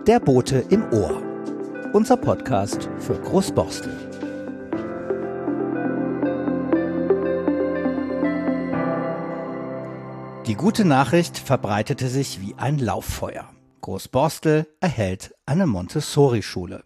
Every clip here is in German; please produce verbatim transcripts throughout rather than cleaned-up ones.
Der Bote im Ohr. Unser Podcast für Großborstel. Die gute Nachricht verbreitete sich wie ein Lauffeuer. Großborstel erhält eine Montessori-Schule.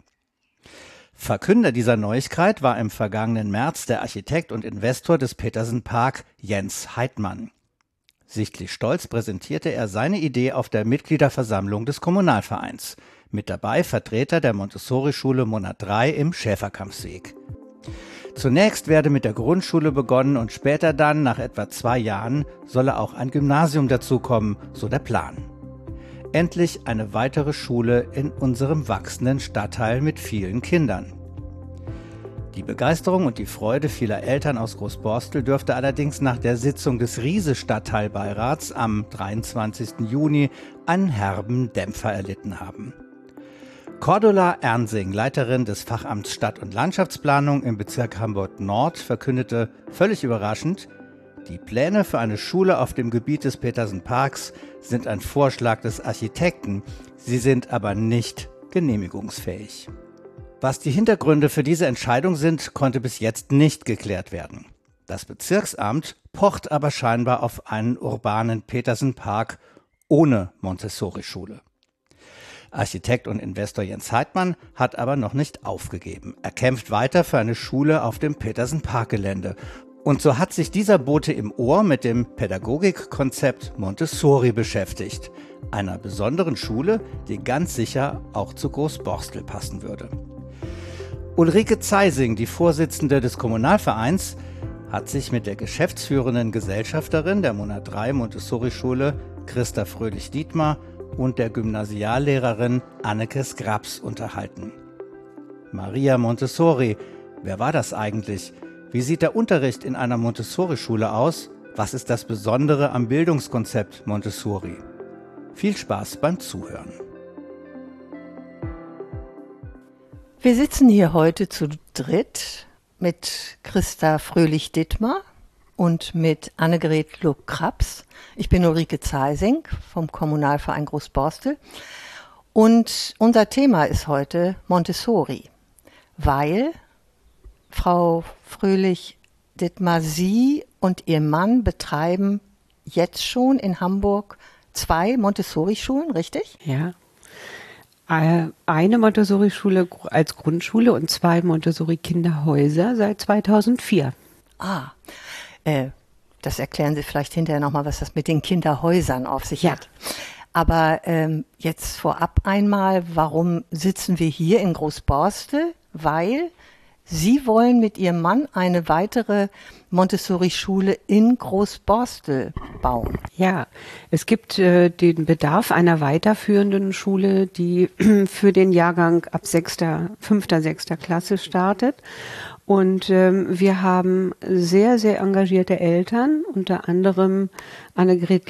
Verkünder dieser Neuigkeit war im vergangenen März der Architekt und Investor des Petersen Park, Jens Heitmann. Sichtlich stolz präsentierte er seine Idee auf der Mitgliederversammlung des Kommunalvereins. Mit dabei Vertreter der Montessori-Schule Monat drei im Schäferkampfsweg. Zunächst werde mit der Grundschule begonnen und später dann, nach etwa zwei Jahren, solle auch ein Gymnasium dazukommen, so der Plan. Endlich eine weitere Schule in unserem wachsenden Stadtteil mit vielen Kindern. Die Begeisterung und die Freude vieler Eltern aus Großborstel dürfte allerdings nach der Sitzung des Riese-Stadtteilbeirats am dreiundzwanzigsten Juni einen herben Dämpfer erlitten haben. Cordula Ernsing, Leiterin des Fachamts Stadt- und Landschaftsplanung im Bezirk Hamburg-Nord, verkündete völlig überraschend: Die Pläne für eine Schule auf dem Gebiet des Petersen Parks sind ein Vorschlag des Architekten, sie sind aber nicht genehmigungsfähig. Was die Hintergründe für diese Entscheidung sind, konnte bis jetzt nicht geklärt werden. Das Bezirksamt pocht aber scheinbar auf einen urbanen Petersen Park ohne Montessori-Schule. Architekt und Investor Jens Heitmann hat aber noch nicht aufgegeben. Er kämpft weiter für eine Schule auf dem Petersen Parkgelände. Und so hat sich dieser Bote im Ohr mit dem Pädagogikkonzept Montessori beschäftigt. Einer besonderen Schule, die ganz sicher auch zu Großborstel passen würde. Ulrike Zeising, die Vorsitzende des Kommunalvereins, hat sich mit der geschäftsführenden Gesellschafterin der Monat drei Montessori-Schule, Christa Fröhlich-Dietmar, und der Gymnasiallehrerin Anneke Skraps unterhalten. Maria Montessori, wer war das eigentlich? Wie sieht der Unterricht in einer Montessori-Schule aus? Was ist das Besondere am Bildungskonzept Montessori? Viel Spaß beim Zuhören. Wir sitzen hier heute zu dritt mit Christa Fröhlich-Dietmar und mit Annegret Luck-Kraps. Ich bin Ulrike Zeising vom Kommunalverein Großborstel und unser Thema ist heute Montessori, weil Frau Fröhlich-Dietmar, Sie und Ihr Mann betreiben jetzt schon in Hamburg zwei Montessori-Schulen, richtig? Ja. Eine Montessori-Schule als Grundschule und zwei Montessori-Kinderhäuser seit zweitausendvier. Ah, äh, das erklären Sie vielleicht hinterher nochmal, was das mit den Kinderhäusern auf sich ja. hat. Aber ähm, jetzt vorab einmal, warum sitzen wir hier in Großborstel? Weil Sie wollen mit Ihrem Mann eine weitere Montessori-Schule in Großborstel bauen. Ja, es gibt äh, den Bedarf einer weiterführenden Schule, die für den Jahrgang ab sechster, fünfter, sechster Klasse startet. Und ähm, wir haben sehr, sehr engagierte Eltern, unter anderem Annegret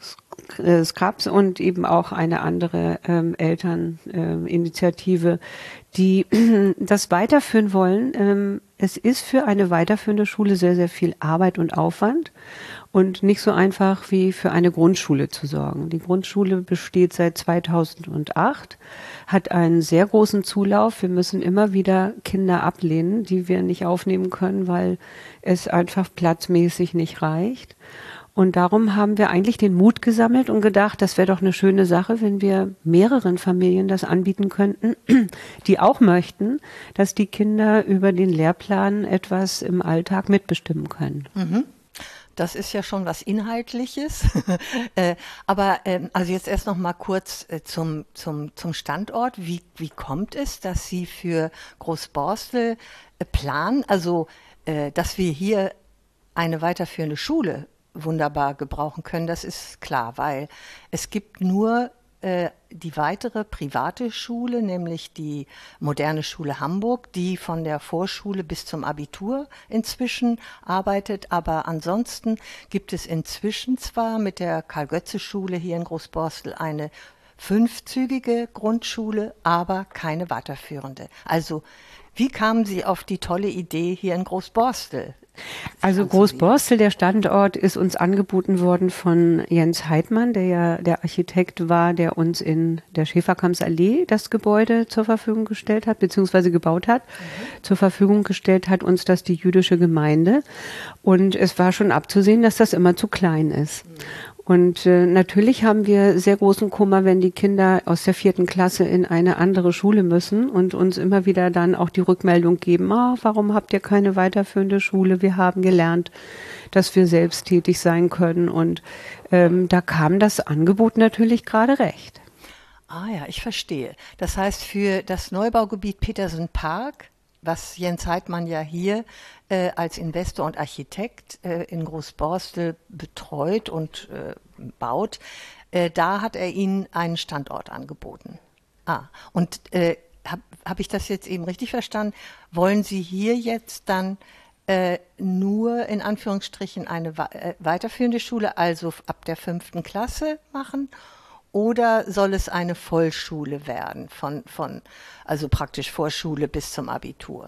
Luck-Kraps und eben auch eine andere ähm, Elterninitiative, äh, die das weiterführen wollen. Ähm, es ist für eine weiterführende Schule sehr, sehr viel Arbeit und Aufwand und nicht so einfach wie für eine Grundschule zu sorgen. Die Grundschule besteht seit zweitausendacht, hat einen sehr großen Zulauf. Wir müssen immer wieder Kinder ablehnen, die wir nicht aufnehmen können, weil es einfach platzmäßig nicht reicht. Und darum haben wir eigentlich den Mut gesammelt und gedacht, das wäre doch eine schöne Sache, wenn wir mehreren Familien das anbieten könnten, die auch möchten, dass die Kinder über den Lehrplan etwas im Alltag mitbestimmen können. Mhm. Das ist ja schon was Inhaltliches. äh, aber ähm, also jetzt erst noch mal kurz äh, zum, zum, zum Standort. Wie, wie kommt es, dass Sie für Großborstel äh, planen, also äh, dass wir hier eine weiterführende Schule wunderbar gebrauchen können, das ist klar, weil es gibt nur äh, die weitere private Schule, nämlich die Moderne Schule Hamburg, die von der Vorschule bis zum Abitur inzwischen arbeitet, aber ansonsten gibt es inzwischen zwar mit der Karl-Götze-Schule hier in Großborstel eine fünfzügige Grundschule, aber keine weiterführende. Also wie kamen Sie auf die tolle Idee, hier in Großborstel Also Großborstel, der Standort, ist uns angeboten worden von Jens Heidmann, der ja der Architekt war, der uns in der Schäferkampsallee das Gebäude zur Verfügung gestellt hat, beziehungsweise gebaut hat. Mhm. Zur Verfügung gestellt hat uns das die jüdische Gemeinde. Und es war schon abzusehen, dass das immer zu klein ist. Mhm. Und äh, natürlich haben wir sehr großen Kummer, wenn die Kinder aus der vierten Klasse in eine andere Schule müssen und uns immer wieder dann auch die Rückmeldung geben, ah, warum habt ihr keine weiterführende Schule? Wir haben gelernt, dass wir selbst tätig sein können. Und ähm, da kam das Angebot natürlich gerade recht. Ah ja, ich verstehe. Das heißt, für das Neubaugebiet Petersen Park, was Jens Heidmann ja hier äh, als Investor und Architekt äh, in Großborstel betreut und äh, baut, äh, da hat er Ihnen einen Standort angeboten. Ah, und äh, habe hab ich das jetzt eben richtig verstanden? Wollen Sie hier jetzt dann äh, nur in Anführungsstrichen eine äh, weiterführende Schule, also ab der fünften Klasse machen? Oder soll es eine Vollschule werden, von, von, also praktisch Vorschule bis zum Abitur?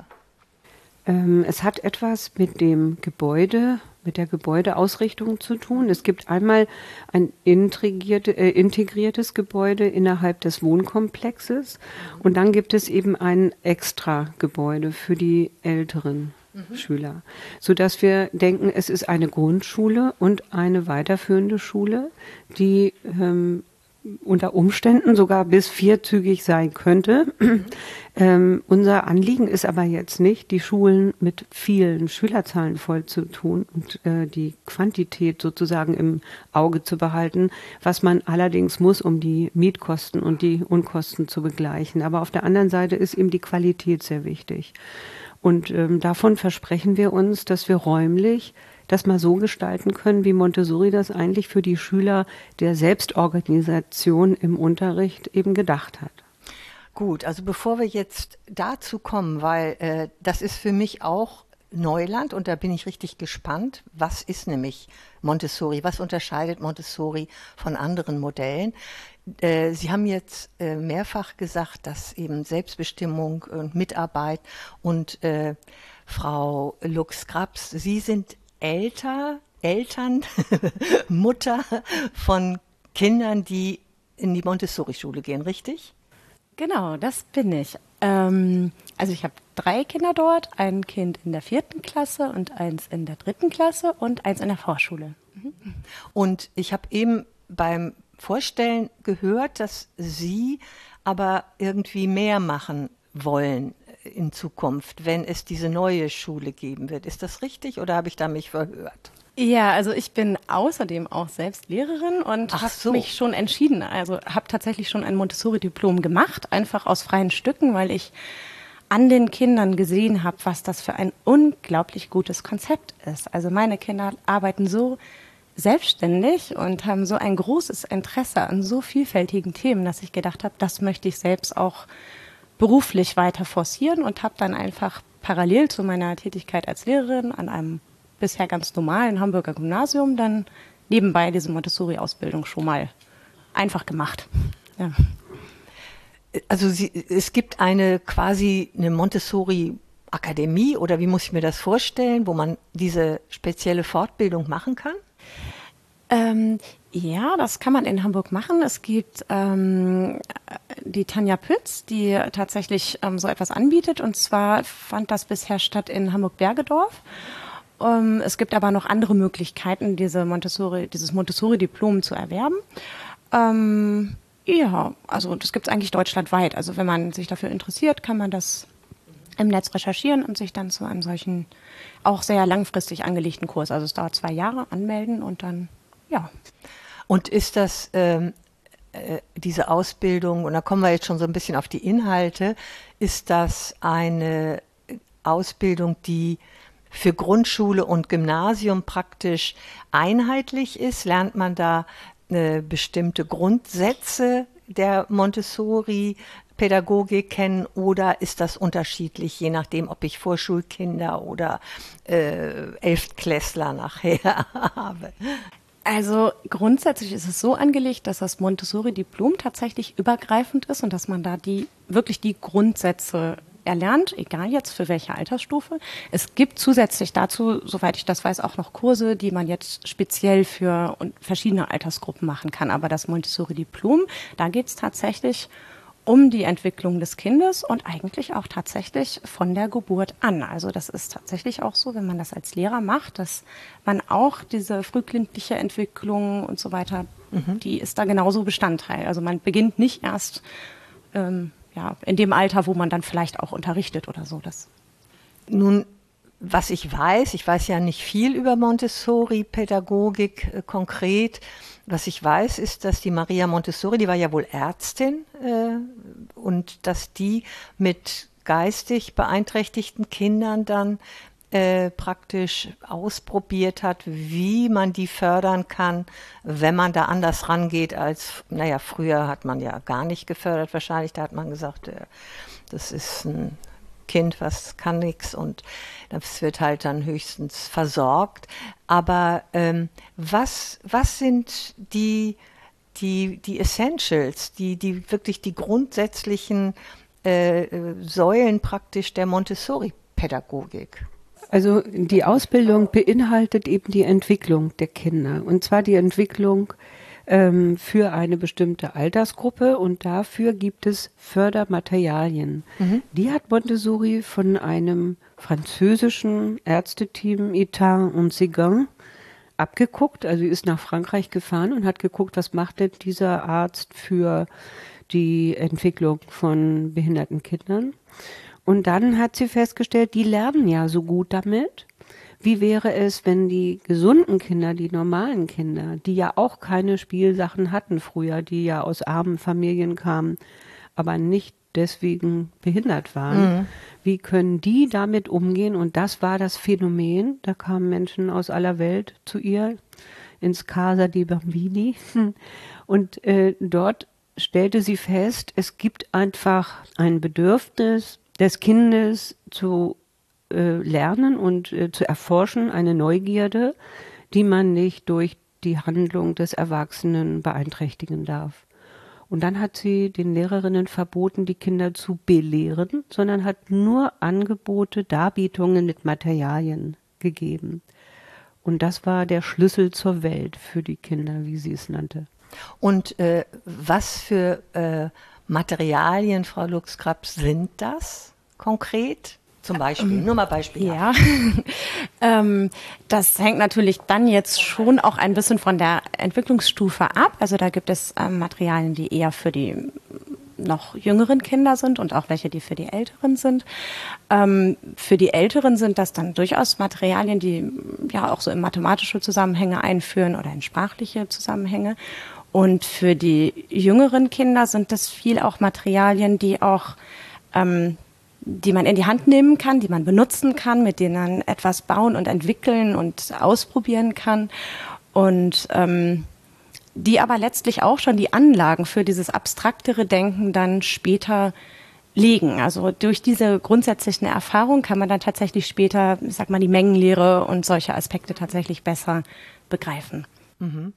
Ähm, es hat etwas mit dem Gebäude, mit der Gebäudeausrichtung zu tun. Es gibt einmal ein integrierte, äh, integriertes Gebäude innerhalb des Wohnkomplexes und dann gibt es eben ein Extra-Gebäude für die älteren mhm. Schüler, sodass wir denken, es ist eine Grundschule und eine weiterführende Schule, die ähm, unter Umständen sogar bis vierzügig sein könnte. Mhm. Ähm, unser Anliegen ist aber jetzt nicht, die Schulen mit vielen Schülerzahlen voll zu tun und äh, die Quantität sozusagen im Auge zu behalten, was man allerdings muss, um die Mietkosten und die Unkosten zu begleichen. Aber auf der anderen Seite ist eben die Qualität sehr wichtig. Und ähm, davon versprechen wir uns, dass wir räumlich das mal so gestalten können, wie Montessori das eigentlich für die Schüler der Selbstorganisation im Unterricht eben gedacht hat. Gut, also bevor wir jetzt dazu kommen, weil äh, das ist für mich auch Neuland und da bin ich richtig gespannt. Was ist nämlich Montessori? Was unterscheidet Montessori von anderen Modellen? Äh, Sie haben jetzt äh, mehrfach gesagt, dass eben Selbstbestimmung und Mitarbeit und äh, Frau Lux-Grabs, Sie sind Elter, Eltern, Mutter von Kindern, die in die Montessori-Schule gehen, richtig? Genau, das bin ich. Ähm, also ich habe drei Kinder dort, ein Kind in der vierten Klasse und eins in der dritten Klasse und eins in der Vorschule. Mhm. Und ich habe eben beim Vorstellen gehört, dass Sie aber irgendwie mehr machen wollen in Zukunft, wenn es diese neue Schule geben wird. Ist das richtig oder habe ich da mich verhört? Ja, also ich bin außerdem auch selbst Lehrerin und habe so. mich schon entschieden, also habe tatsächlich schon ein Montessori-Diplom gemacht, einfach aus freien Stücken, weil ich an den Kindern gesehen habe, was das für ein unglaublich gutes Konzept ist. Also meine Kinder arbeiten so selbstständig und haben so ein großes Interesse an so vielfältigen Themen, dass ich gedacht habe, das möchte ich selbst auch beruflich weiter forcieren und habe dann einfach parallel zu meiner Tätigkeit als Lehrerin an einem bisher ganz normalen Hamburger Gymnasium dann nebenbei diese Montessori-Ausbildung schon mal einfach gemacht. Ja. Also Sie, es gibt eine quasi eine Montessori-Akademie oder wie muss ich mir das vorstellen, wo man diese spezielle Fortbildung machen kann? Ähm, ja, das kann man in Hamburg machen. Es gibt ähm, die Tanja Pütz, die tatsächlich ähm, so etwas anbietet. Und zwar fand das bisher statt in Hamburg-Bergedorf. Ähm, es gibt aber noch andere Möglichkeiten, diese Montessori, dieses Montessori-Diplom zu erwerben. Ähm, ja, also das gibt es eigentlich deutschlandweit. Also wenn man sich dafür interessiert, kann man das im Netz recherchieren und sich dann zu einem solchen auch sehr langfristig angelegten Kurs, also es dauert zwei Jahre, anmelden und dann ja. Und ist das ähm, äh, diese Ausbildung, und da kommen wir jetzt schon so ein bisschen auf die Inhalte, ist das eine Ausbildung, die für Grundschule und Gymnasium praktisch einheitlich ist? Lernt man da äh, bestimmte Grundsätze der Montessori-Pädagogik kennen oder ist das unterschiedlich, je nachdem, ob ich Vorschulkinder oder äh, Elftklässler nachher habe? Also grundsätzlich ist es so angelegt, dass das Montessori-Diplom tatsächlich übergreifend ist und dass man da die wirklich die Grundsätze erlernt, egal jetzt für welche Altersstufe. Es gibt zusätzlich dazu, soweit ich das weiß, auch noch Kurse, die man jetzt speziell für verschiedene Altersgruppen machen kann. Aber das Montessori-Diplom, da geht es tatsächlich um die Entwicklung des Kindes und eigentlich auch tatsächlich von der Geburt an. Also das ist tatsächlich auch so, wenn man das als Lehrer macht, dass man auch diese frühkindliche Entwicklung und so weiter, mhm. die ist da genauso Bestandteil. Also man beginnt nicht erst ähm, ja, in dem Alter, wo man dann vielleicht auch unterrichtet oder so. Das Nun, was ich weiß, ich weiß ja nicht viel über Montessori-Pädagogik äh, konkret. Was ich weiß, ist, dass die Maria Montessori, die war ja wohl Ärztin, äh, und dass die mit geistig beeinträchtigten Kindern dann äh, praktisch ausprobiert hat, wie man die fördern kann, wenn man da anders rangeht als, naja, früher hat man ja gar nicht gefördert wahrscheinlich, da hat man gesagt, äh, das ist ein Kind, was kann nichts und das wird halt dann höchstens versorgt. Aber ähm, was, was sind die, die, die Essentials, die, die wirklich die grundsätzlichen äh, Säulen praktisch der Montessori-Pädagogik? Also die Ausbildung beinhaltet eben die Entwicklung der Kinder, und zwar die Entwicklung ähm, für eine bestimmte Altersgruppe, und dafür gibt es Fördermaterialien. Mhm. Die hat Montessori von einem französischen Ärzteteam Etain und Séguin abgeguckt. Also sie ist nach Frankreich gefahren und hat geguckt, was macht denn dieser Arzt für die Entwicklung von behinderten Kindern. Und dann hat sie festgestellt, die lernen ja so gut damit. Wie wäre es, wenn die gesunden Kinder, die normalen Kinder, die ja auch keine Spielsachen hatten früher, die ja aus armen Familien kamen, aber nicht deswegen behindert waren, mhm. wie können die damit umgehen? Und das war das Phänomen. Da kamen Menschen aus aller Welt zu ihr ins Casa di Bambini. Und äh, dort stellte sie fest, es gibt einfach ein Bedürfnis des Kindes zu äh, lernen und äh, zu erforschen, eine Neugierde, die man nicht durch die Handlung des Erwachsenen beeinträchtigen darf. Und dann hat sie den Lehrerinnen verboten, die Kinder zu belehren, sondern hat nur Angebote, Darbietungen mit Materialien gegeben. Und das war der Schlüssel zur Welt für die Kinder, wie sie es nannte. Und äh, was für äh, Materialien, Frau Lux-Krapf, sind das konkret? Zum Beispiel, nur mal Beispiel. Ja, ähm, das hängt natürlich dann jetzt schon auch ein bisschen von der Entwicklungsstufe ab. Also da gibt es ähm, Materialien, die eher für die noch jüngeren Kinder sind und auch welche, die für die Älteren sind. Ähm, für die Älteren sind das dann durchaus Materialien, die ja auch so in mathematische Zusammenhänge einführen oder in sprachliche Zusammenhänge. Und für die jüngeren Kinder sind das viel auch Materialien, die auch ähm, die man in die Hand nehmen kann, die man benutzen kann, mit denen man etwas bauen und entwickeln und ausprobieren kann. Und ähm, die aber letztlich auch schon die Anlagen für dieses abstraktere Denken dann später legen. Also durch diese grundsätzlichen Erfahrungen kann man dann tatsächlich später, ich sag mal, die Mengenlehre und solche Aspekte tatsächlich besser begreifen. Mhm.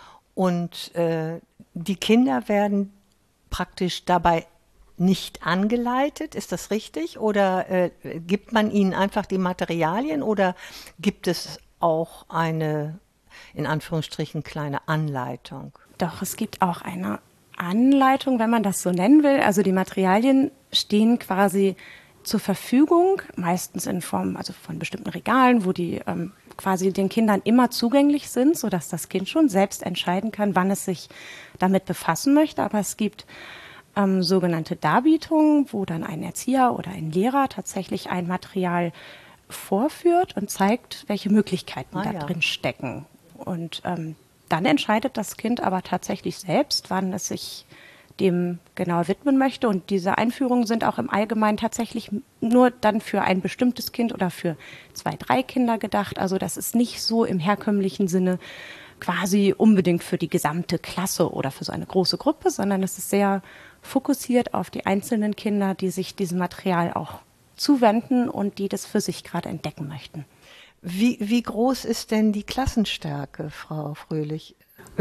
Und äh, die Kinder werden praktisch dabei nicht angeleitet, ist das richtig? Oder äh, gibt man ihnen einfach die Materialien oder gibt es auch eine, in Anführungsstrichen, kleine Anleitung? Doch, es gibt auch eine Anleitung, wenn man das so nennen will. Also die Materialien stehen quasi zur Verfügung, meistens in Form also von bestimmten Regalen, wo die ähm, quasi den Kindern immer zugänglich sind, sodass das Kind schon selbst entscheiden kann, wann es sich damit befassen möchte. Aber es gibt Ähm, sogenannte Darbietungen, wo dann ein Erzieher oder ein Lehrer tatsächlich ein Material vorführt und zeigt, welche Möglichkeiten ah, da ja. drin stecken. Und ähm, dann entscheidet das Kind aber tatsächlich selbst, wann es sich dem genau widmen möchte. Und diese Einführungen sind auch im Allgemeinen tatsächlich nur dann für ein bestimmtes Kind oder für zwei, drei Kinder gedacht. Also das ist nicht so im herkömmlichen Sinne quasi unbedingt für die gesamte Klasse oder für so eine große Gruppe, sondern es ist sehr fokussiert auf die einzelnen Kinder, die sich diesem Material auch zuwenden und die das für sich gerade entdecken möchten. Wie, wie groß ist denn die Klassenstärke, Frau Fröhlich? Also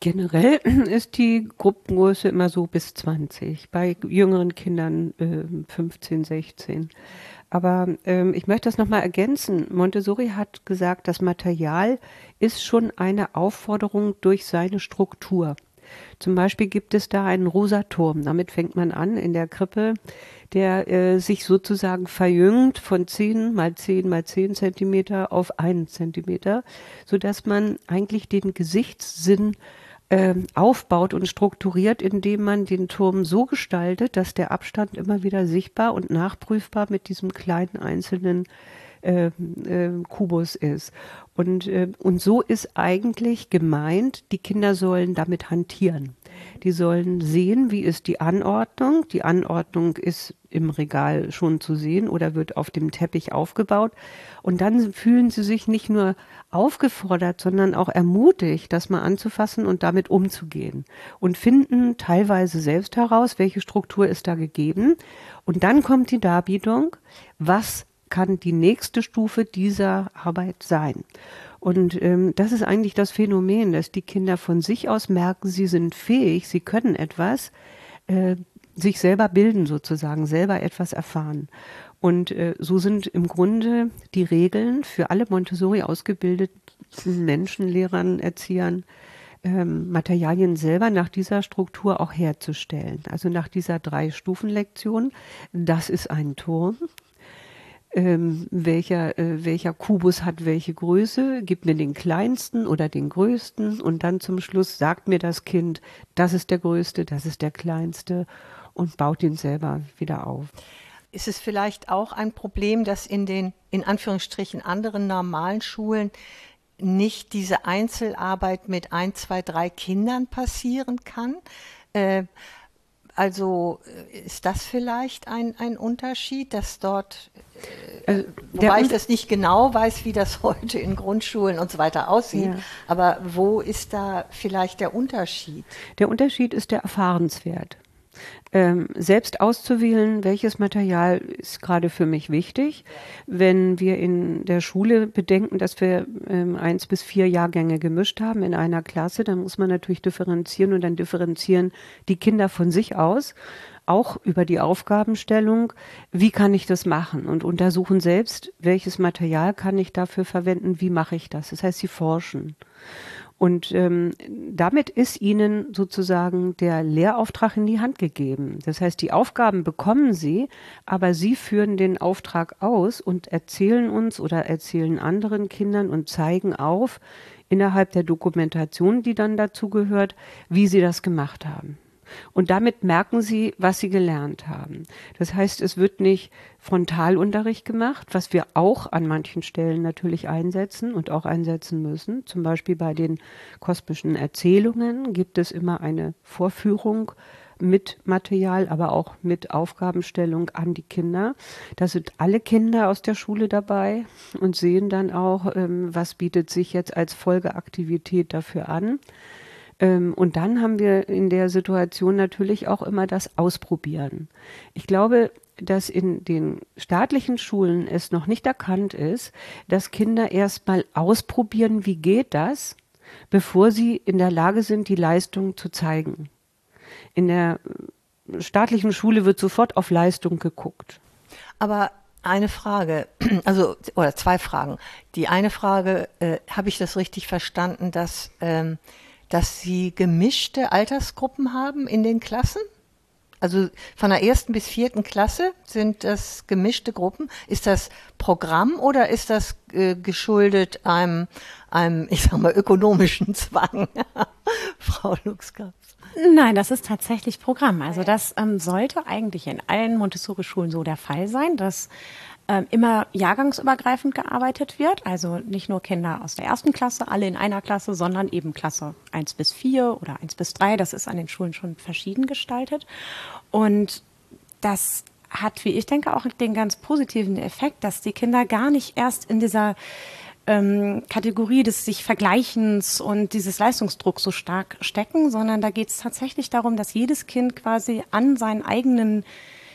Generell ist die Gruppengröße immer so bis zwanzig, bei jüngeren Kindern äh, fünfzehn, sechzehn. Aber ähm, ich möchte das nochmal ergänzen. Montessori hat gesagt, das Material ist schon eine Aufforderung durch seine Struktur. Zum Beispiel gibt es da einen Rosaturm, damit fängt man an in der Krippe, der äh, sich sozusagen verjüngt von zehn mal zehn mal zehn Zentimeter auf einen Zentimeter, sodass man eigentlich den Gesichtssinn äh, aufbaut und strukturiert, indem man den Turm so gestaltet, dass der Abstand immer wieder sichtbar und nachprüfbar mit diesem kleinen einzelnen Äh, äh, Kubus ist. Und, äh, und so ist eigentlich gemeint, die Kinder sollen damit hantieren. Die sollen sehen, wie ist die Anordnung. Die Anordnung ist im Regal schon zu sehen oder wird auf dem Teppich aufgebaut. Und dann fühlen sie sich nicht nur aufgefordert, sondern auch ermutigt, das mal anzufassen und damit umzugehen. Und finden teilweise selbst heraus, welche Struktur ist da gegeben. Und dann kommt die Darbietung, was kann die nächste Stufe dieser Arbeit sein. Und ähm, das ist eigentlich das Phänomen, dass die Kinder von sich aus merken, sie sind fähig, sie können etwas, äh, sich selber bilden sozusagen, selber etwas erfahren. Und äh, so sind im Grunde die Regeln für alle Montessori ausgebildeten Menschen, Lehrern, Erziehern, ähm, Materialien selber nach dieser Struktur auch herzustellen. Also nach dieser Drei-Stufen-Lektion, das ist ein Turm. Ähm, welcher, äh, welcher Kubus hat welche Größe, gib mir den kleinsten oder den größten und dann zum Schluss sagt mir das Kind, das ist der größte, das ist der kleinste und baut ihn selber wieder auf. Ist es vielleicht auch ein Problem, dass in den, in Anführungsstrichen, anderen normalen Schulen nicht diese Einzelarbeit mit ein, zwei, drei Kindern passieren kann? Äh, Also ist das vielleicht ein, ein Unterschied, dass dort, äh, also wobei ich das nicht genau weiß, wie das heute in Grundschulen und so weiter aussieht, ja. Aber wo ist da vielleicht der Unterschied? Der Unterschied ist der Erfahrenswert. Ähm, selbst auszuwählen, welches Material ist gerade für mich wichtig. Wenn wir in der Schule bedenken, dass wir ähm, eins bis vier Jahrgänge gemischt haben in einer Klasse, dann muss man natürlich differenzieren und dann differenzieren die Kinder von sich aus, auch über die Aufgabenstellung, wie kann ich das machen und untersuchen selbst, welches Material kann ich dafür verwenden, wie mache ich das. Das heißt, sie forschen. Und ähm, damit ist ihnen sozusagen der Lehrauftrag in die Hand gegeben. Das heißt, die Aufgaben bekommen sie, aber sie führen den Auftrag aus und erzählen uns oder erzählen anderen Kindern und zeigen auf, innerhalb der Dokumentation, die dann dazu gehört, wie sie das gemacht haben. Und damit merken sie, was sie gelernt haben. Das heißt, es wird nicht Frontalunterricht gemacht, was wir auch an manchen Stellen natürlich einsetzen und auch einsetzen müssen. Zum Beispiel bei den kosmischen Erzählungen gibt es immer eine Vorführung mit Material, aber auch mit Aufgabenstellung an die Kinder. Da sind alle Kinder aus der Schule dabei und sehen dann auch, was bietet sich jetzt als Folgeaktivität dafür an. Und dann haben wir in der Situation natürlich auch immer das Ausprobieren. Ich glaube, dass in den staatlichen Schulen es noch nicht erkannt ist, dass Kinder erst mal ausprobieren, wie geht das, bevor sie in der Lage sind, die Leistung zu zeigen. In der staatlichen Schule wird sofort auf Leistung geguckt. Aber eine Frage, also oder zwei Fragen. Die eine Frage, äh, habe ich das richtig verstanden, dass ähm, dass Sie gemischte Altersgruppen haben in den Klassen? Also von der ersten bis vierten Klasse sind das gemischte Gruppen. Ist das Programm oder ist das äh, geschuldet einem, einem, ich sag mal, ökonomischen Zwang? Frau Luxkaps. Nein, das ist tatsächlich Programm. Also das ähm, sollte eigentlich in allen Montessori-Schulen so der Fall sein, dass ähm, immer jahrgangsübergreifend gearbeitet wird. Also nicht nur Kinder aus der ersten Klasse, alle in einer Klasse, sondern eben Klasse eins bis vier oder eins bis drei. Das ist an den Schulen schon verschieden gestaltet. Und das hat, wie ich denke, auch den ganz positiven Effekt, dass die Kinder gar nicht erst in dieser ähm, Kategorie des sich Vergleichens und dieses Leistungsdrucks so stark stecken, sondern da geht es tatsächlich darum, dass jedes Kind quasi an seinen eigenen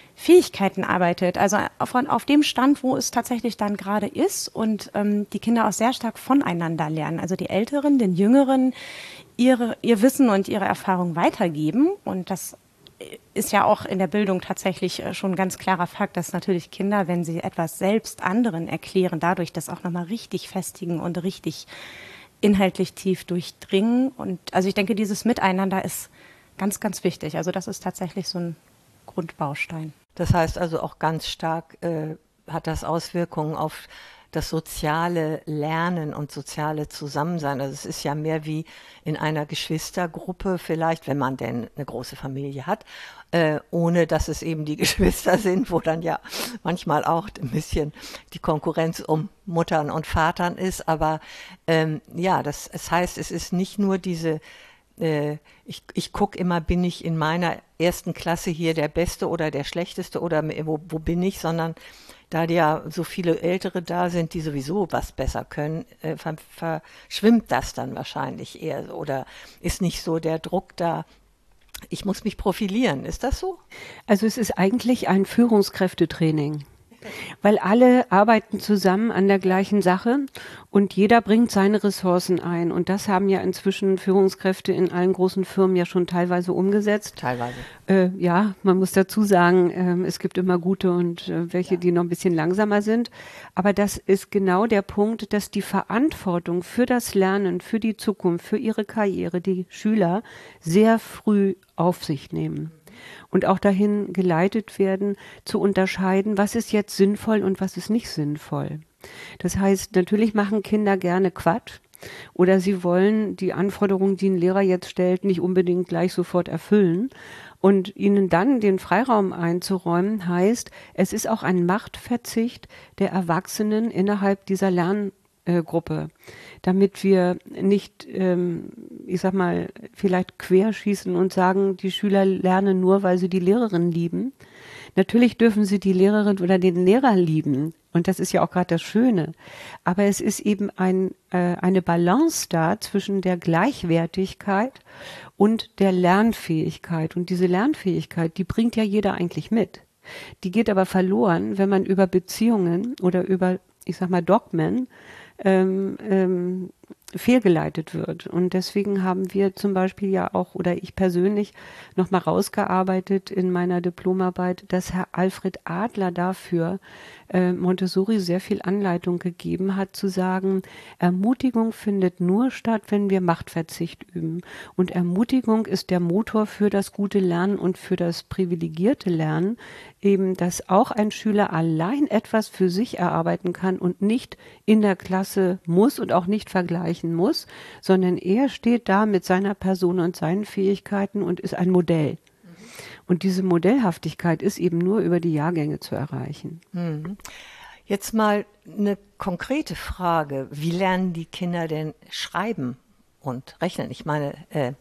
Fähigkeiten arbeitet, also von, auf dem Stand, wo es tatsächlich dann gerade ist und ähm, die Kinder auch sehr stark voneinander lernen. Also die Älteren, den Jüngeren ihre, ihr Wissen und ihre Erfahrung weitergeben und das ist ja auch in der Bildung tatsächlich schon ein ganz klarer Fakt, dass natürlich Kinder, wenn sie etwas selbst anderen erklären, dadurch das auch nochmal richtig festigen und richtig inhaltlich tief durchdringen. Und also ich denke, dieses Miteinander ist ganz, ganz wichtig. Also das ist tatsächlich so ein Grundbaustein. Das heißt also auch ganz stark äh, hat das Auswirkungen auf das soziale Lernen und soziale Zusammensein. Also es ist ja mehr wie in einer Geschwistergruppe vielleicht, wenn man denn eine große Familie hat, äh, ohne dass es eben die Geschwister sind, wo dann ja manchmal auch ein bisschen die Konkurrenz um Muttern und Vatern ist. Aber ähm, ja, das, das heißt, es ist nicht nur diese äh, ich, ich gucke immer, bin ich in meiner ersten Klasse hier der Beste oder der Schlechteste oder wo, wo bin ich, sondern da ja so viele Ältere da sind, die sowieso was besser können, äh, ver, verschwimmt das dann wahrscheinlich eher so. Oder ist nicht so der Druck da, ich muss mich profilieren. Ist das so? Also es ist eigentlich ein Führungskräftetraining. Weil alle arbeiten zusammen an der gleichen Sache und jeder bringt seine Ressourcen ein. Und das haben ja inzwischen Führungskräfte in allen großen Firmen ja schon teilweise umgesetzt. Teilweise. Äh, ja, man muss dazu sagen, äh, es gibt immer gute und äh, welche, ja. die noch ein bisschen langsamer sind. Aber das ist genau der Punkt, dass die Verantwortung für das Lernen, für die Zukunft, für ihre Karriere, die Schüler sehr früh auf sich nehmen. Und auch dahin geleitet werden, zu unterscheiden, was ist jetzt sinnvoll und was ist nicht sinnvoll. Das heißt, natürlich machen Kinder gerne Quatsch oder sie wollen die Anforderungen, die ein Lehrer jetzt stellt, nicht unbedingt gleich sofort erfüllen. Und ihnen dann den Freiraum einzuräumen, heißt, es ist auch ein Machtverzicht der Erwachsenen innerhalb dieser Lerngruppe, damit wir nicht, ähm, ich sag mal, vielleicht querschießen und sagen, die Schüler lernen nur, weil sie die Lehrerin lieben. Natürlich dürfen sie die Lehrerin oder den Lehrer lieben. Und das ist ja auch gerade das Schöne. Aber es ist eben ein, äh, eine Balance da zwischen der Gleichwertigkeit und der Lernfähigkeit. Und diese Lernfähigkeit, die bringt ja jeder eigentlich mit. Die geht aber verloren, wenn man über Beziehungen oder über, ich sag mal, Dogmen ähm, ähm, fehlgeleitet wird. Und deswegen haben wir zum Beispiel ja auch, oder ich persönlich, nochmal rausgearbeitet in meiner Diplomarbeit, dass Herr Alfred Adler dafür äh, Montessori sehr viel Anleitung gegeben hat, zu sagen, Ermutigung findet nur statt, wenn wir Machtverzicht üben. Und Ermutigung ist der Motor für das gute Lernen und für das privilegierte Lernen, eben, dass auch ein Schüler allein etwas für sich erarbeiten kann und nicht in der Klasse muss und auch nicht vergleichen muss, sondern er steht da mit seiner Person und seinen Fähigkeiten und ist ein Modell. Und diese Modellhaftigkeit ist eben nur über die Jahrgänge zu erreichen. Jetzt mal eine konkrete Frage. Wie lernen die Kinder denn schreiben und rechnen? Ich meine, äh,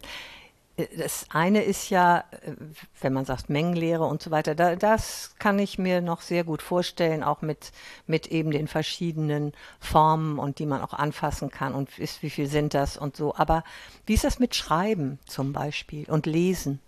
das eine ist ja, wenn man sagt Mengenlehre und so weiter, da, das kann ich mir noch sehr gut vorstellen, auch mit, mit eben den verschiedenen Formen und die man auch anfassen kann und ist, wie viel sind das und so. Aber wie ist das mit Schreiben zum Beispiel und Lesen?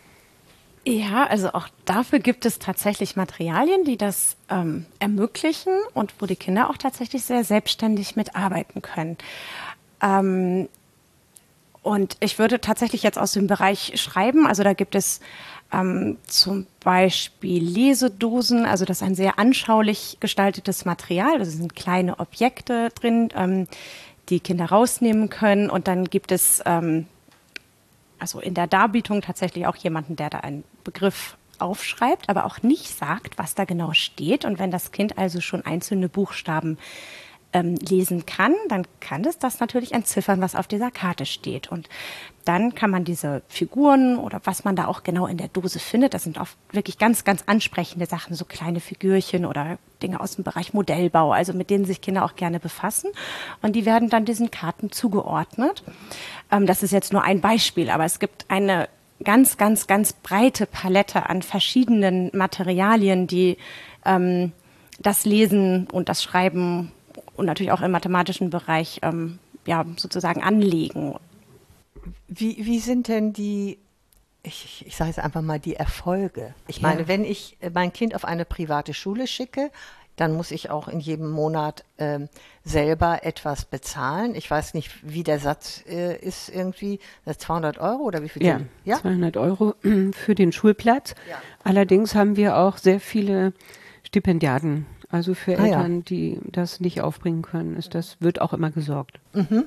Ja, also auch dafür gibt es tatsächlich Materialien, die das ähm, ermöglichen und wo die Kinder auch tatsächlich sehr selbstständig mitarbeiten können. Ähm, Und ich würde tatsächlich jetzt aus dem Bereich Schreiben, also da gibt es ähm, zum Beispiel Lesedosen, also das ist ein sehr anschaulich gestaltetes Material, also sind kleine Objekte drin, ähm, die Kinder rausnehmen können und dann gibt es ähm, also in der Darbietung tatsächlich auch jemanden, der da einen Begriff aufschreibt, aber auch nicht sagt, was da genau steht und wenn das Kind also schon einzelne Buchstaben Ähm, lesen kann, dann kann es das natürlich entziffern, was auf dieser Karte steht. Und dann kann man diese Figuren oder was man da auch genau in der Dose findet, das sind oft wirklich ganz, ganz ansprechende Sachen, so kleine Figürchen oder Dinge aus dem Bereich Modellbau, also mit denen sich Kinder auch gerne befassen. Und die werden dann diesen Karten zugeordnet. Ähm, das ist jetzt nur ein Beispiel, aber es gibt eine ganz, ganz, ganz breite Palette an verschiedenen Materialien, die ähm, das Lesen und das Schreiben und natürlich auch im mathematischen Bereich ähm, ja, sozusagen anlegen. Wie, wie sind denn die ich, ich sage jetzt einfach mal die Erfolge. Ich Ja. meine, wenn ich äh, mein Kind auf eine private Schule schicke, dann muss ich auch in jedem Monat ähm, selber etwas bezahlen. Ich weiß nicht, wie der Satz äh, ist irgendwie, das zweihundert Euro oder wie viel Ja, sind? Ja, zweihundert Euro für den Schulplatz. Ja. Allerdings haben wir auch sehr viele Stipendiaten. Also für Ah, ja. Eltern, die das nicht aufbringen können, ist das, wird auch immer gesorgt.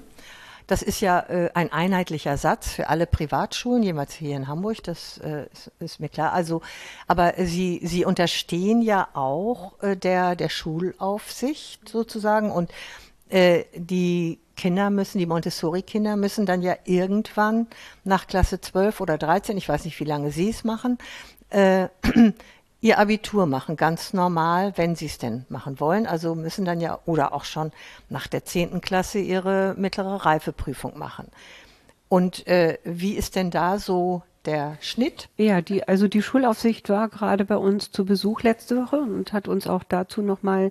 Das ist ja äh, ein einheitlicher Satz für alle Privatschulen, jemals hier in Hamburg, das äh, ist, ist mir klar. Also, aber äh, Sie, Sie unterstehen ja auch äh, der, der Schulaufsicht sozusagen und äh, die Kinder müssen, die Montessori-Kinder müssen dann ja irgendwann nach Klasse zwölf oder dreizehn, ich weiß nicht, wie lange Sie es machen, äh, ihr Abitur machen, ganz normal, wenn sie es denn machen wollen. Also müssen dann ja, oder auch schon nach der zehnten Klasse ihre mittlere Reifeprüfung machen. Und äh, wie ist denn da so der Schnitt? Ja, die, also die Schulaufsicht war gerade bei uns zu Besuch letzte Woche und hat uns auch dazu nochmal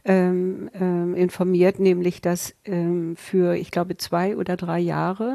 ähm, ähm, informiert, nämlich dass ähm, für, ich glaube, zwei oder drei Jahre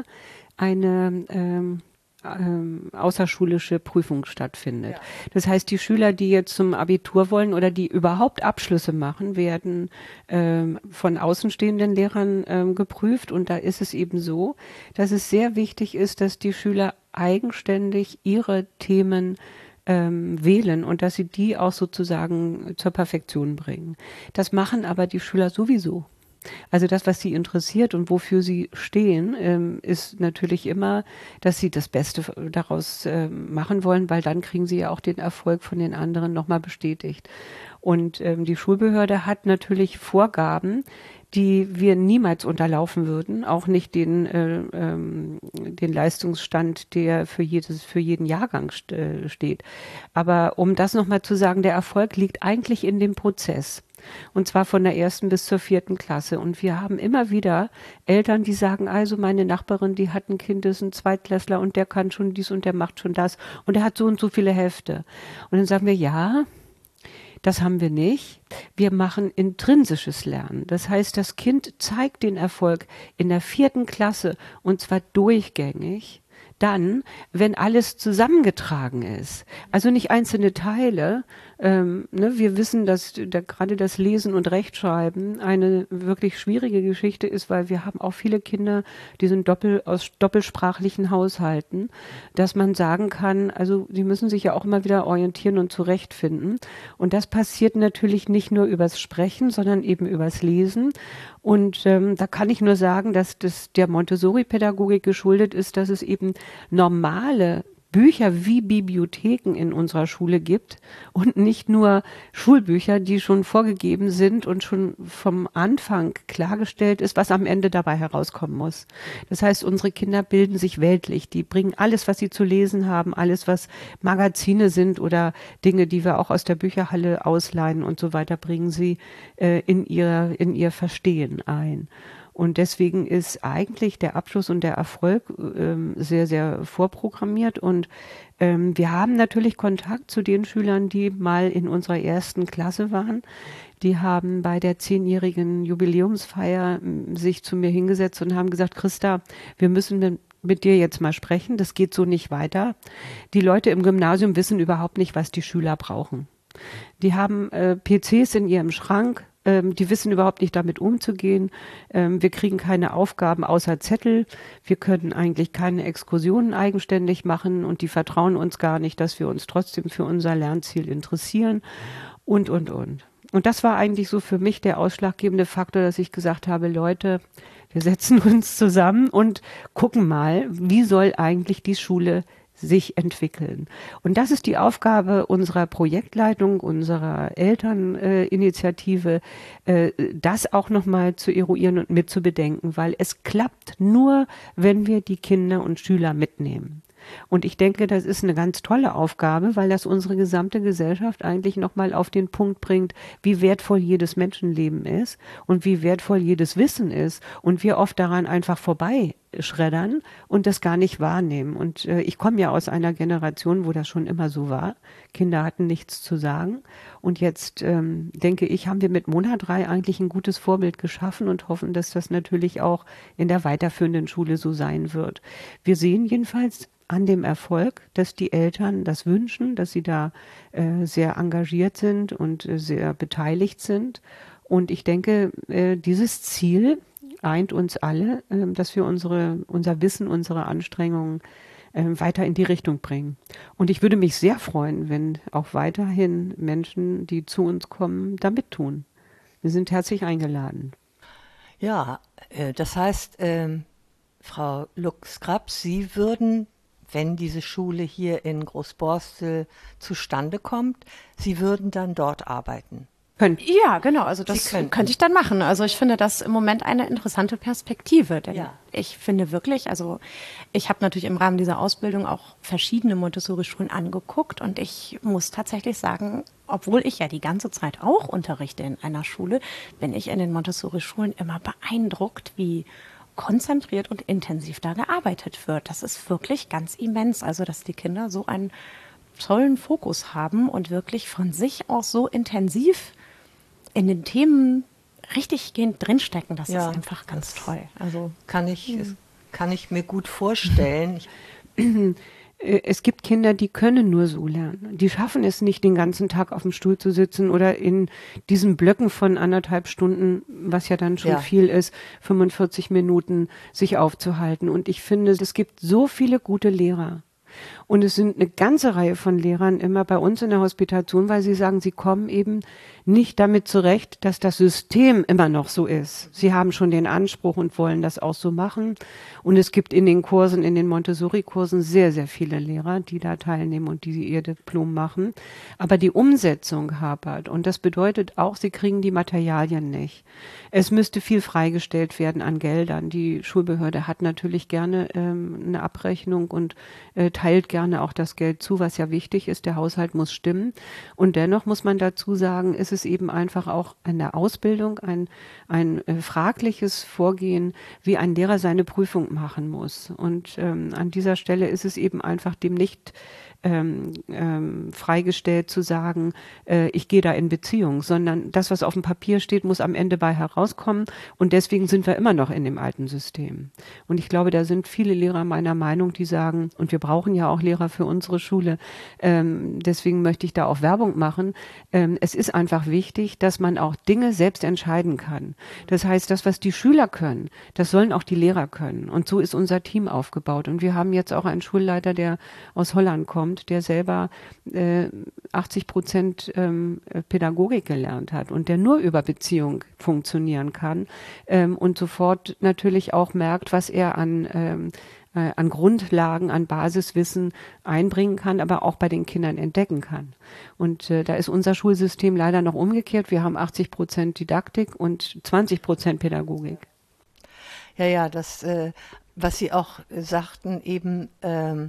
eine ähm, ähm, außerschulische Prüfung stattfindet. Ja. Das heißt, die Schüler, die jetzt zum Abitur wollen oder die überhaupt Abschlüsse machen, werden ähm, von außenstehenden Lehrern ähm, geprüft. Und da ist es eben so, dass es sehr wichtig ist, dass die Schüler eigenständig ihre Themen ähm, wählen und dass sie die auch sozusagen zur Perfektion bringen. Das machen aber die Schüler sowieso. Also das, was sie interessiert und wofür sie stehen, ähm, ist natürlich immer, dass sie das Beste daraus ähm, machen wollen, weil dann kriegen sie ja auch den Erfolg von den anderen nochmal bestätigt. Und ähm, die Schulbehörde hat natürlich Vorgaben, die wir niemals unterlaufen würden, auch nicht den, äh, ähm, den Leistungsstand, der für jedes, für jeden Jahrgang st äh, steht. Aber um das nochmal zu sagen, der Erfolg liegt eigentlich in dem Prozess. Und zwar von der ersten bis zur vierten Klasse. Und wir haben immer wieder Eltern, die sagen, also meine Nachbarin, die hat ein Kind, das ist ein Zweitklässler und der kann schon dies und der macht schon das und der hat so und so viele Hefte. Und dann sagen wir, ja, das haben wir nicht. Wir machen intrinsisches Lernen. Das heißt, das Kind zeigt den Erfolg in der vierten Klasse und zwar durchgängig. Dann, wenn alles zusammengetragen ist, also nicht einzelne Teile. Ähm, ne, wir wissen, dass da gerade das Lesen und Rechtschreiben eine wirklich schwierige Geschichte ist, weil wir haben auch viele Kinder, die sind doppel, aus doppelsprachlichen Haushalten, dass man sagen kann, also sie müssen sich ja auch immer wieder orientieren und zurechtfinden. Und das passiert natürlich nicht nur übers Sprechen, sondern eben übers Lesen. Und ähm, da kann ich nur sagen, dass das der Montessori-Pädagogik geschuldet ist, dass es eben normale Bücher wie Bibliotheken in unserer Schule gibt und nicht nur Schulbücher, die schon vorgegeben sind und schon vom Anfang klargestellt ist, was am Ende dabei herauskommen muss. Das heißt, unsere Kinder bilden sich weltlich. Die bringen alles, was sie zu lesen haben, alles, was Magazine sind oder Dinge, die wir auch aus der Bücherhalle ausleihen und so weiter, bringen sie äh, in ihr, in ihr Verstehen ein. Und deswegen ist eigentlich der Abschluss und der Erfolg ähm, sehr, sehr vorprogrammiert. Und ähm, wir haben natürlich Kontakt zu den Schülern, die mal in unserer ersten Klasse waren. Die haben bei der zehnjährigen Jubiläumsfeier m, sich zu mir hingesetzt und haben gesagt, Christa, wir müssen mit mit dir jetzt mal sprechen. Das geht so nicht weiter. Die Leute im Gymnasium wissen überhaupt nicht, was die Schüler brauchen. Die haben äh, P Cs in ihrem Schrank. Die wissen überhaupt nicht, damit umzugehen. Wir kriegen keine Aufgaben außer Zettel. Wir können eigentlich keine Exkursionen eigenständig machen und die vertrauen uns gar nicht, dass wir uns trotzdem für unser Lernziel interessieren und, und, und. Und das war eigentlich so für mich der ausschlaggebende Faktor, dass ich gesagt habe, Leute, wir setzen uns zusammen und gucken mal, wie soll eigentlich die Schule sich entwickeln. Und das ist die Aufgabe unserer Projektleitung, unserer Elterninitiative, äh, das auch nochmal zu eruieren und mitzubedenken, weil es klappt nur, wenn wir die Kinder und Schüler mitnehmen. Und ich denke, das ist eine ganz tolle Aufgabe, weil das unsere gesamte Gesellschaft eigentlich nochmal auf den Punkt bringt, wie wertvoll jedes Menschenleben ist und wie wertvoll jedes Wissen ist und wir oft daran einfach vorbei schreddern und das gar nicht wahrnehmen. Und äh, ich komme ja aus einer Generation, wo das schon immer so war. Kinder hatten nichts zu sagen. Und jetzt ähm, denke ich, haben wir mit Mona drei eigentlich ein gutes Vorbild geschaffen und hoffen, dass das natürlich auch in der weiterführenden Schule so sein wird. Wir sehen jedenfalls an dem Erfolg, dass die Eltern das wünschen, dass sie da äh, sehr engagiert sind und äh, sehr beteiligt sind. Und ich denke, äh, dieses Ziel eint uns alle, äh, dass wir unsere, unser Wissen, unsere Anstrengungen äh, weiter in die Richtung bringen. Und ich würde mich sehr freuen, wenn auch weiterhin Menschen, die zu uns kommen, da mittun. Wir sind herzlich eingeladen. Ja, äh, das heißt, ähm, Frau Lux-Krabs, Sie würden, wenn diese Schule hier in Großborstel zustande kommt, Sie würden dann dort arbeiten. Können. Ja, genau. Also das könnte ich dann machen. Also ich finde das im Moment eine interessante Perspektive. Denn ja. ich finde wirklich, also ich habe natürlich im Rahmen dieser Ausbildung auch verschiedene Montessori-Schulen angeguckt und ich muss tatsächlich sagen, obwohl ich ja die ganze Zeit auch unterrichte in einer Schule, bin ich in den Montessori-Schulen immer beeindruckt, wie konzentriert und intensiv da gearbeitet wird. Das ist wirklich ganz immens. Also dass die Kinder so einen tollen Fokus haben und wirklich von sich aus so intensiv in den Themen richtig gehend drinstecken, das ja, ist einfach ganz toll. Also kann ich, ja. kann ich mir gut vorstellen. Es gibt Kinder, die können nur so lernen. Die schaffen es nicht, den ganzen Tag auf dem Stuhl zu sitzen oder in diesen Blöcken von anderthalb Stunden, was ja dann schon ja. viel ist, fünfundvierzig Minuten sich aufzuhalten. Und ich finde, es gibt so viele gute Lehrer. Und es sind eine ganze Reihe von Lehrern immer bei uns in der Hospitation, weil sie sagen, sie kommen eben nicht damit zurecht, dass das System immer noch so ist. Sie haben schon den Anspruch und wollen das auch so machen. Und es gibt in den Kursen, in den Montessori-Kursen sehr, sehr viele Lehrer, die da teilnehmen und die ihr Diplom machen. Aber die Umsetzung hapert. Und das bedeutet auch, sie kriegen die Materialien nicht. Es müsste viel freigestellt werden an Geldern. Die Schulbehörde hat natürlich gerne ähm, eine Abrechnung und äh, teilt gerne auch das Geld zu, was ja wichtig ist. Der Haushalt muss stimmen. Und dennoch muss man dazu sagen, ist es eben einfach auch in der Ausbildung ein, ein äh, fragliches Vorgehen, wie ein Lehrer seine Prüfung machen muss. Und ähm, an dieser Stelle ist es eben einfach dem nicht Ähm, ähm, freigestellt zu sagen, äh, ich gehe da in Beziehung, sondern das, was auf dem Papier steht, muss am Ende bei herauskommen und deswegen sind wir immer noch in dem alten System. Und ich glaube, da sind viele Lehrer meiner Meinung, die sagen, und wir brauchen ja auch Lehrer für unsere Schule, ähm, deswegen möchte ich da auch Werbung machen, ähm, es ist einfach wichtig, dass man auch Dinge selbst entscheiden kann. Das heißt, das, was die Schüler können, das sollen auch die Lehrer können. Und so ist unser Team aufgebaut. Und wir haben jetzt auch einen Schulleiter, der aus Holland kommt, der selber äh, achtzig Prozent ähm, Pädagogik gelernt hat und der nur über Beziehung funktionieren kann ähm, und sofort natürlich auch merkt, was er an, ähm, äh, an Grundlagen, an Basiswissen einbringen kann, aber auch bei den Kindern entdecken kann. Und äh, da ist unser Schulsystem leider noch umgekehrt. Wir haben achtzig Prozent Didaktik und zwanzig Prozent Pädagogik. Ja, ja, das, äh, was Sie auch sagten, eben ähm,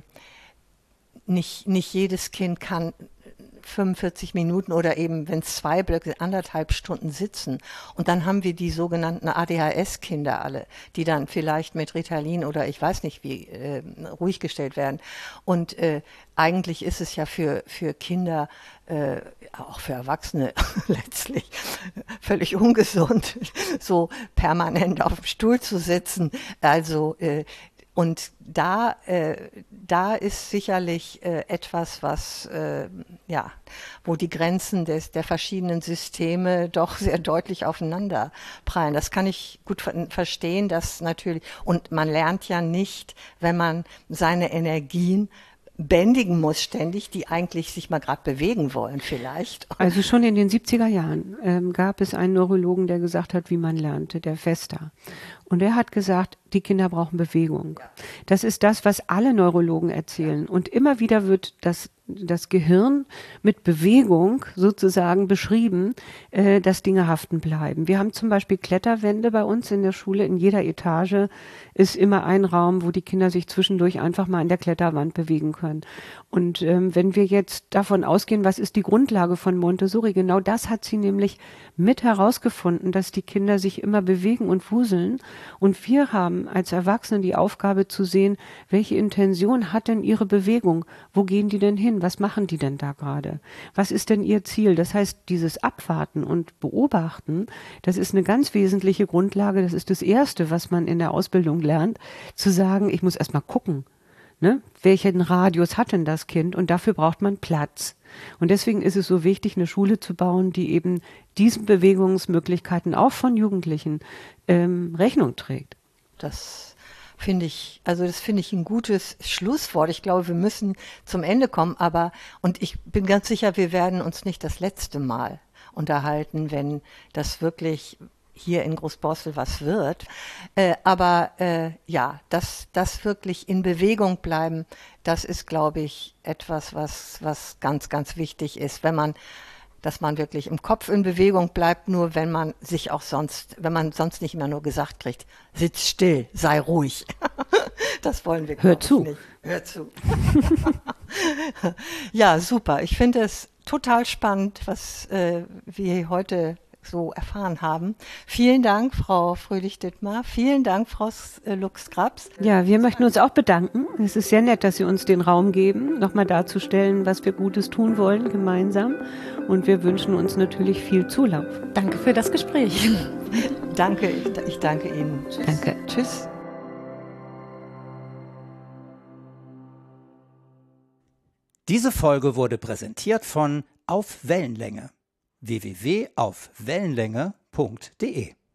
Nicht, nicht jedes Kind kann fünfundvierzig Minuten oder eben, wenn es zwei Blöcke, anderthalb Stunden sitzen. Und dann haben wir die sogenannten A D H S-Kinder alle, die dann vielleicht mit Ritalin oder ich weiß nicht wie äh, ruhig gestellt werden. Und äh, eigentlich ist es ja für, für Kinder, äh, auch für Erwachsene letztlich völlig ungesund, so permanent auf dem Stuhl zu sitzen. Also äh, Und da, äh, da ist sicherlich äh, etwas, was, äh, ja, wo die Grenzen des, der verschiedenen Systeme doch sehr deutlich aufeinander prallen. Das kann ich gut ver- verstehen, dass natürlich, und man lernt ja nicht, wenn man seine Energien bändigen muss ständig, die eigentlich sich mal gerade bewegen wollen vielleicht. Also schon in den siebziger Jahren ähm, gab es einen Neurologen, der gesagt hat, wie man lernte, der Vesta. Und er hat gesagt, die Kinder brauchen Bewegung. Das ist das, was alle Neurologen erzählen. Und immer wieder wird das, das Gehirn mit Bewegung sozusagen beschrieben, äh, dass Dinge haften bleiben. Wir haben zum Beispiel Kletterwände bei uns in der Schule. In jeder Etage ist immer ein Raum, wo die Kinder sich zwischendurch einfach mal an der Kletterwand bewegen können. Und ähm, wenn wir jetzt davon ausgehen, was ist die Grundlage von Montessori? Genau das hat sie nämlich mit herausgefunden, dass die Kinder sich immer bewegen und wuseln. Und wir haben als Erwachsene die Aufgabe zu sehen, welche Intention hat denn ihre Bewegung? Wo gehen die denn hin? Was machen die denn da gerade? Was ist denn ihr Ziel? Das heißt, dieses Abwarten und Beobachten, das ist eine ganz wesentliche Grundlage. Das ist das Erste, was man in der Ausbildung lernt, zu sagen, ich muss erst mal gucken. Ne? Welchen Radius hat denn das Kind? Und dafür braucht man Platz. Und deswegen ist es so wichtig, eine Schule zu bauen, die eben diesen Bewegungsmöglichkeiten auch von Jugendlichen ähm, Rechnung trägt. Das finde ich, also das finde ich ein gutes Schlusswort. Ich glaube, wir müssen zum Ende kommen, aber, und ich bin ganz sicher, wir werden uns nicht das letzte Mal unterhalten, wenn das wirklich hier in Großborstel was wird. Äh, aber äh, ja, das, das wirklich in Bewegung bleiben, das ist, glaube ich, etwas, was, was ganz, ganz wichtig ist, wenn man, dass man wirklich im Kopf in Bewegung bleibt, nur wenn man sich auch sonst, wenn man sonst nicht immer nur gesagt kriegt, sitz still, sei ruhig. Das wollen wir Hör zu. nicht. Hör zu. Ja, super. Ich finde es total spannend, was äh, wir heute so erfahren haben. Vielen Dank, Frau Fröhlich-Dittmar. Vielen Dank, Frau Lux-Grabs. Ja, wir möchten uns auch bedanken. Es ist sehr nett, dass Sie uns den Raum geben, nochmal darzustellen, was wir Gutes tun wollen gemeinsam. Und wir wünschen uns natürlich viel Zulauf. Danke für das Gespräch. Danke, ich, ich danke Ihnen. Tschüss. Danke. Tschüss. Diese Folge wurde präsentiert von Auf Wellenlänge. w w w punkt auf wellenlänge punkt de